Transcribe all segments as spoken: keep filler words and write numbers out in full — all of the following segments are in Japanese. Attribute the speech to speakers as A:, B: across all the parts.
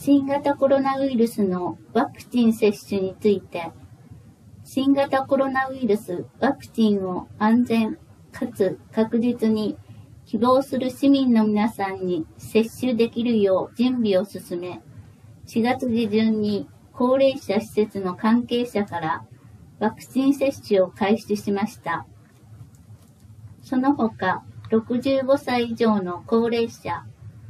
A: 新型コロナウイルスのワクチン接種について、新型コロナウイルスワクチンを安全かつ確実に希望する市民の皆さんに接種できるよう準備を進め、しがつ下旬に高齢者施設の関係者からワクチン接種を開始しました。その他、ろくじゅうごさい以上の高齢者、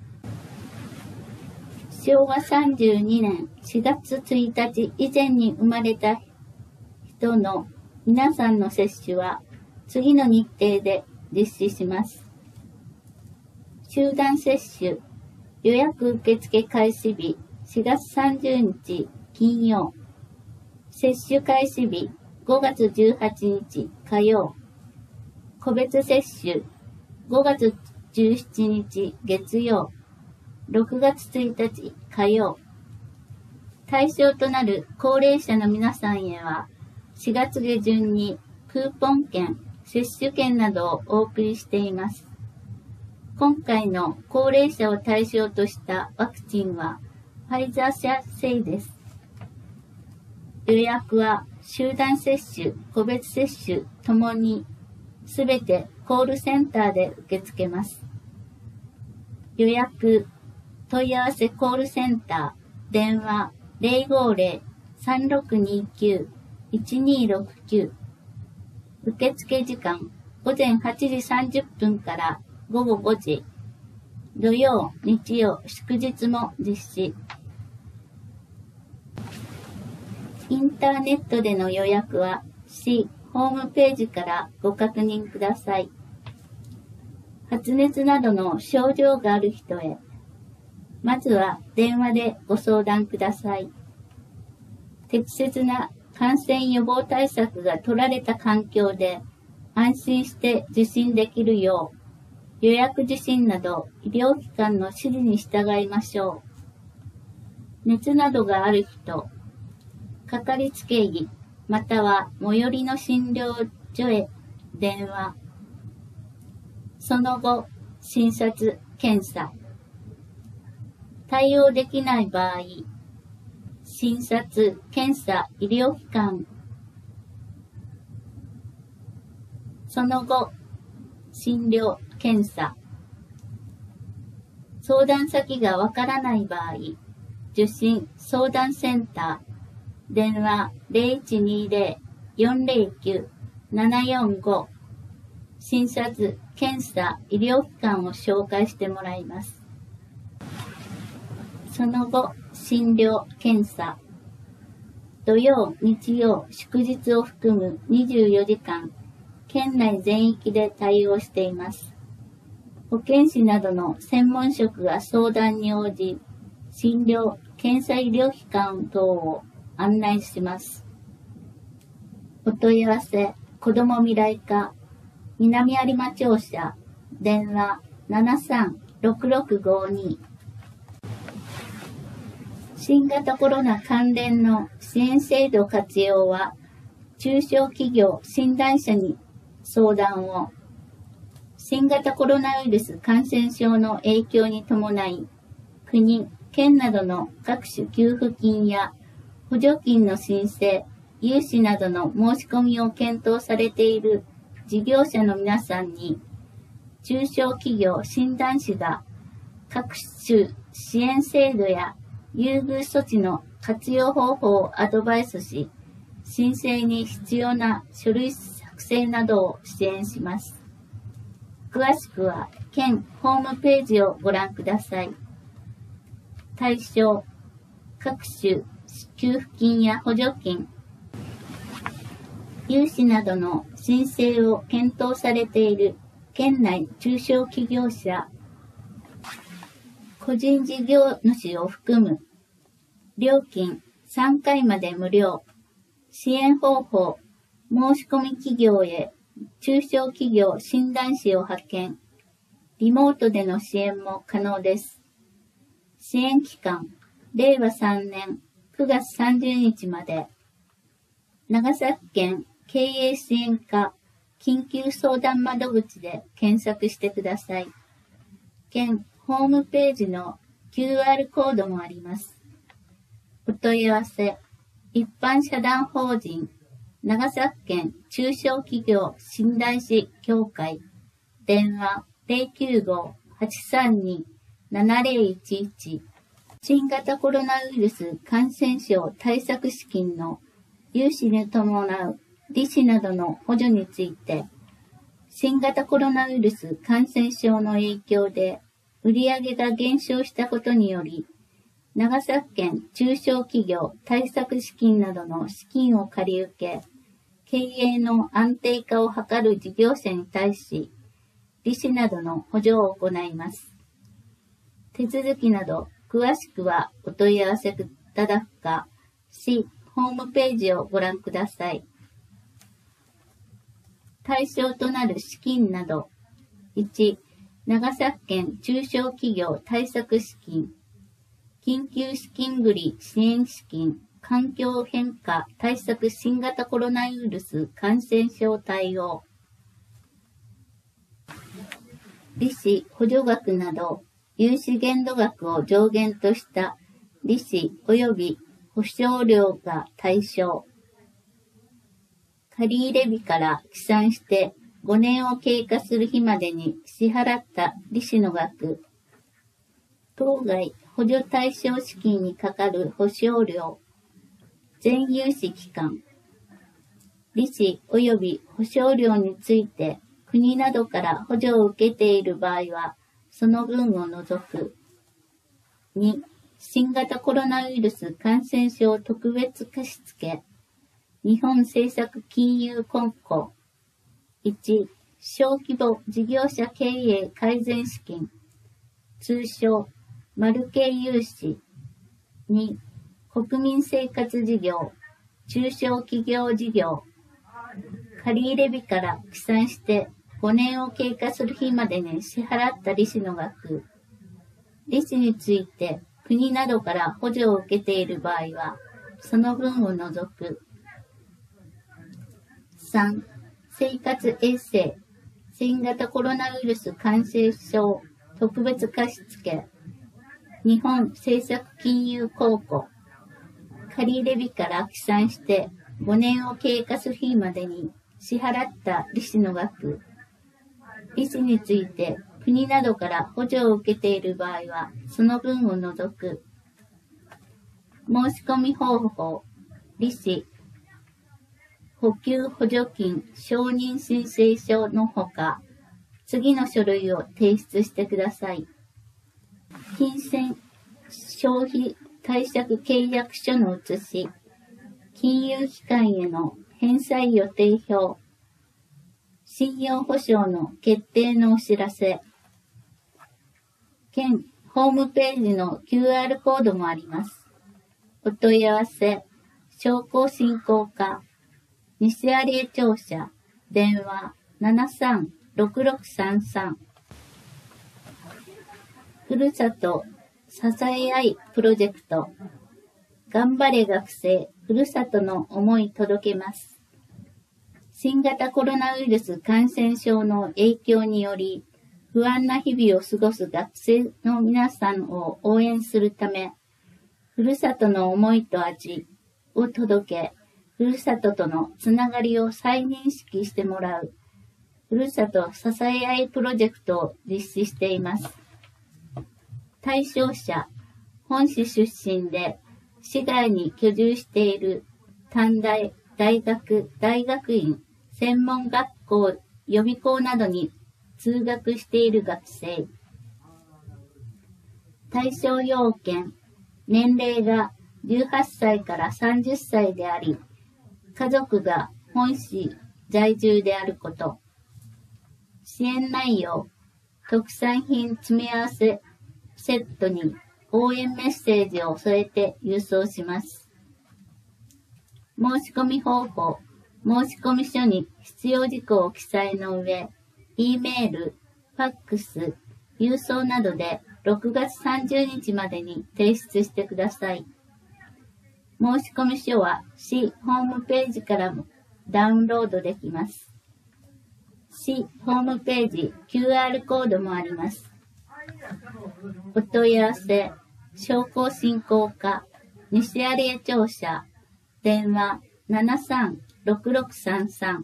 A: しょうわさんじゅうにねんしがつついたち以前に生まれた人の皆さんの接種は次の日程で実施します。集団接種予約受付開始日しがつさんじゅうにち金曜、接種開始日ごがつじゅうはちにち火曜、個別接種ごがつじゅうしちにち月曜、ろくがつついたち火曜。対象となる高齢者の皆さんへは、しがつ下旬にクーポン券、接種券などをお送りしています。今回の高齢者を対象としたワクチンは、ファイザー社製です。予約は集団接種、個別接種ともに、すべてコールセンターで受け付けます。予約、問い合わせコールセンター、電話 ゼロごゼロ さんろくにきゅう いちにろくきゅう。受付時間、ごぜんはちじさんじゅっぷんからごごごじ。土曜、日曜、祝日も実施。インターネットでの予約は、市ホームページからご確認ください。発熱などの症状がある人へ、まずは電話でご相談ください。適切な感染予防対策が取られた環境で安心して受診できるよう、予約受診など医療機関の指示に従いましょう。熱などがある人、かかりつけ医、または最寄りの診療所へ電話。その後、診察、検査。対応できない場合、診察、検査、医療機関。その後、診療、検査。相談先がわからない場合、受診、相談センター、電話 ゼロいちにゼロ よんゼロきゅう ななよんご。診察、検査、医療機関を紹介してもらいます。その後、診療、検査。土曜、日曜、祝日を含むにじゅうよじかん、県内全域で対応しています。保健師などの専門職が相談に応じ、診療、検査医療機関等を案内します。お問い合わせ、子ども未来課、南有馬庁舎、電話 ななさんろくろくごに。新型コロナ関連の支援制度活用は、中小企業診断者に相談を、新型コロナウイルス感染症の影響に伴い、国、県などの各種給付金や補助金の申請、融資などの申し込みを検討されている事業者の皆さんに、中小企業診断士が各種支援制度や優遇措置の活用方法をアドバイスし、申請に必要な書類作成などを支援します。詳しくは県ホームページをご覧ください。対象、各種給付金や補助金、融資などの申請を検討されている県内中小企業者、個人事業主を含む、料金さんかいまで無料、支援方法、申し込み企業へ中小企業診断士を派遣、リモートでの支援も可能です。支援期間、れいわさんねんくがつさんじゅうにちまで、長崎県経営支援課緊急相談窓口で検索してください。県ホームページの キューアール コードもあります。 お問い合わせ、一般社団法人、長崎県中小企業診断士協会、電話 ゼロきゅうご はちさんに ななゼロいちいち、新型コロナウイルス感染症対策資金の融資に伴う利子などの補助について、新型コロナウイルス感染症の影響で売上が減少したことにより、長崎県中小企業対策資金などの資金を借り受け、経営の安定化を図る事業者に対し、利子などの補助を行います。手続きなど詳しくはお問い合わせいただくか、市ホームページをご覧ください。対象となる資金など、いち、長崎県中小企業対策資金、緊急資金繰り支援資金、環境変化対策新型コロナウイルス感染症対応、利子補助額など、融資限度額を上限とした利子及び保証料が対象。借入日から起算してごねんを経過する日までに支払った利子の額。当該補助対象資金にかかる保証料。全融資期間。利子及び保証料について国などから補助を受けている場合は、その分を除く。に、新型コロナウイルス感染症特別貸付。日本政策金融公庫。いち、小規模事業者経営改善資金。通称、マル系融資。に、国民生活事業、中小企業事業。借入日から起算してごねんを経過する日までに支払った利子の額。利子について国などから補助を受けている場合は、その分を除く。さん、生活衛生、新型コロナウイルス感染症特別貸付、日本政策金融公庫、借入日から起算してごねんを経過する日までに支払った利子の額、利子について国などから補助を受けている場合は、その分を除く。申し込み方法、利子、補給補助金承認申請書のほか、次の書類を提出してください。金銭消費貸借契約書の写し、金融機関への返済予定表、信用保証の決定のお知らせ、県ホームページの キューアール コードもあります。お問い合わせ、商工振興課、西有江庁舎、電話 ななさんろくろくさんさん。ふるさと支え合いプロジェクト。頑張れ学生、ふるさとの思い届けます。新型コロナウイルス感染症の影響により、不安な日々を過ごす学生の皆さんを応援するため、ふるさとの思いと味を届け、ふるさととのつながりを再認識してもらう、ふるさと支え合いプロジェクトを実施しています。対象者、本市出身で、市外に居住している短大、大学、大学院、専門学校、予備校などに通学している学生。対象要件、年齢がじゅうはっさいからさんじゅっさいであり、家族が本市在住であること。支援内容、特産品詰め合わせセットに応援メッセージを添えて郵送します。申し込み方法、申し込み書に必要事項を記載の上、E メール、ファックス、郵送などでろくがつさんじゅうにちまでに提出してください。申し込み書は市ホームページからもダウンロードできます。市ホームページ キューアール コードもあります。お問い合わせ、商工振興課西有江庁舎、電話ななさんろくろくさんさん、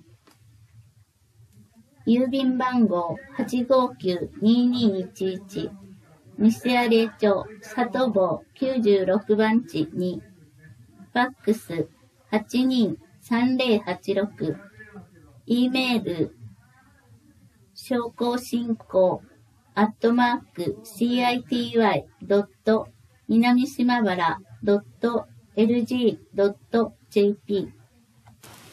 A: 郵便番号 はちごきゅうににいちいち、西有江町里坊きゅうじゅうろくばんちに、ファックスはちにさんぜろはちろく、E メール、商工振興、アットマーク、city. 南島原 .lg.jp